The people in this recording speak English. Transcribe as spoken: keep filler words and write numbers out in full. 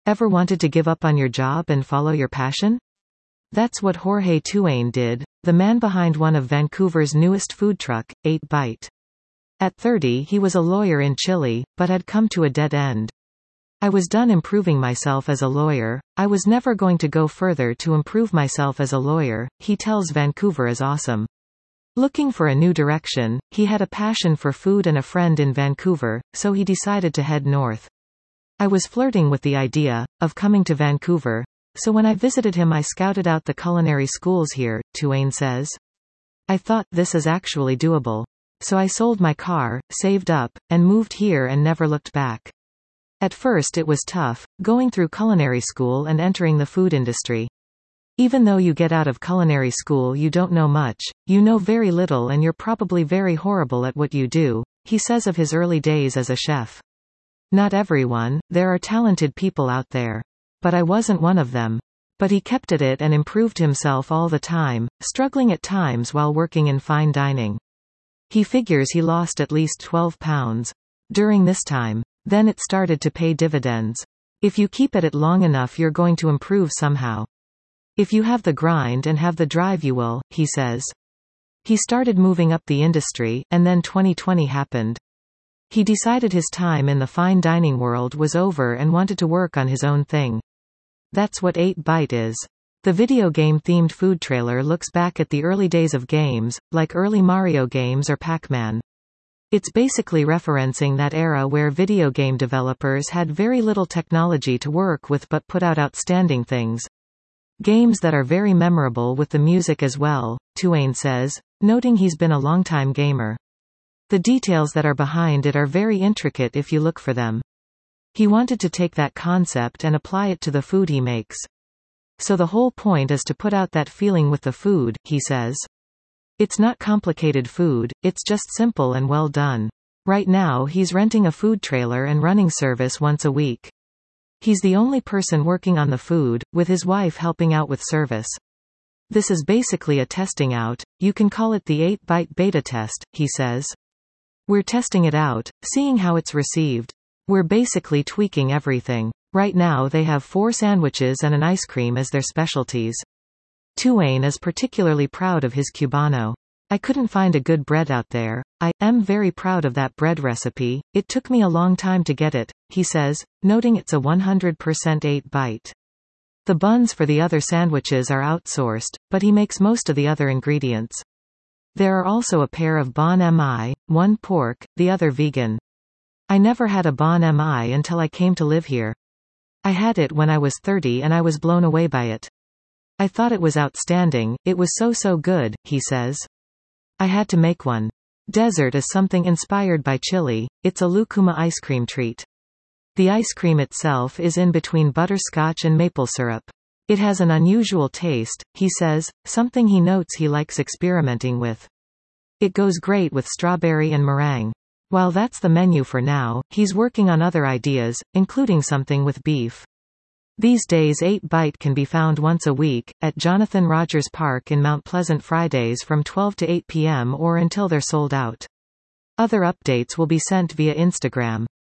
Ever wanted to give up on your job and follow your passion? That's what Jorge Tuain did, the man behind one of Vancouver's newest food truck, eight bite. At thirty he was a lawyer in Chile, but had come to a dead end. I was done improving myself as a lawyer, I was never going to go further to improve myself as a lawyer, he tells Vancouver is Awesome. Looking for a new direction, he had a passion for food and a friend in Vancouver, so he decided to head north. I was flirting with the idea of coming to Vancouver, so when I visited him I scouted out the culinary schools here, Tuain says. I thought, this is actually doable. So I sold my car, saved up, and moved here and never looked back. At first it was tough, going through culinary school and entering the food industry. Even though you get out of culinary school you don't know much, you know very little and you're probably very horrible at what you do, he says of his early days as a chef. Not everyone, there are talented people out there. But I wasn't one of them. But he kept at it and improved himself all the time, struggling at times while working in fine dining. He figures he lost at least twelve pounds during this time. Then it started to pay dividends. If you keep at it long enough you're going to improve somehow. If you have the grind and have the drive you will, he says. He started moving up the industry, and then twenty twenty happened. He decided his time in the fine dining world was over and wanted to work on his own thing. That's what eight bite is. The video game-themed food trailer looks back at the early days of games, like early Mario games or Pac-Man. It's basically referencing that era where video game developers had very little technology to work with but put out outstanding things. Games that are very memorable with the music as well, Tuain says, noting he's been a longtime gamer. The details that are behind it are very intricate if you look for them. He wanted to take that concept and apply it to the food he makes. So the whole point is to put out that feeling with the food, he says. It's not complicated food, it's just simple and well done. Right now he's renting a food trailer and running service once a week. He's the only person working on the food, with his wife helping out with service. This is basically a testing out, you can call it the eight bite beta test, he says. We're testing it out, seeing how it's received. We're basically tweaking everything. Right now they have four sandwiches and an ice cream as their specialties. Tuain is particularly proud of his Cubano. I couldn't find a good bread out there. I am very proud of that bread recipe. It took me a long time to get it, he says, noting it's a one hundred percent eight bite. The buns for the other sandwiches are outsourced, but he makes most of the other ingredients. There are also a pair of Bon Mi, one pork, the other vegan. I never had a Bon Mi until I came to live here. I had it when I was thirty and I was blown away by it. I thought it was outstanding, it was so so good, he says. I had to make one. Dessert is something inspired by Chile, it's a lucuma ice cream treat. The ice cream itself is in between butterscotch and maple syrup. It has an unusual taste, he says, something he notes he likes experimenting with. It goes great with strawberry and meringue. While that's the menu for now, he's working on other ideas, including something with beef. These days eight bite can be found once a week, at Jonathan Rogers Park in Mount Pleasant Fridays from twelve to eight p m or until they're sold out. Other updates will be sent via Instagram.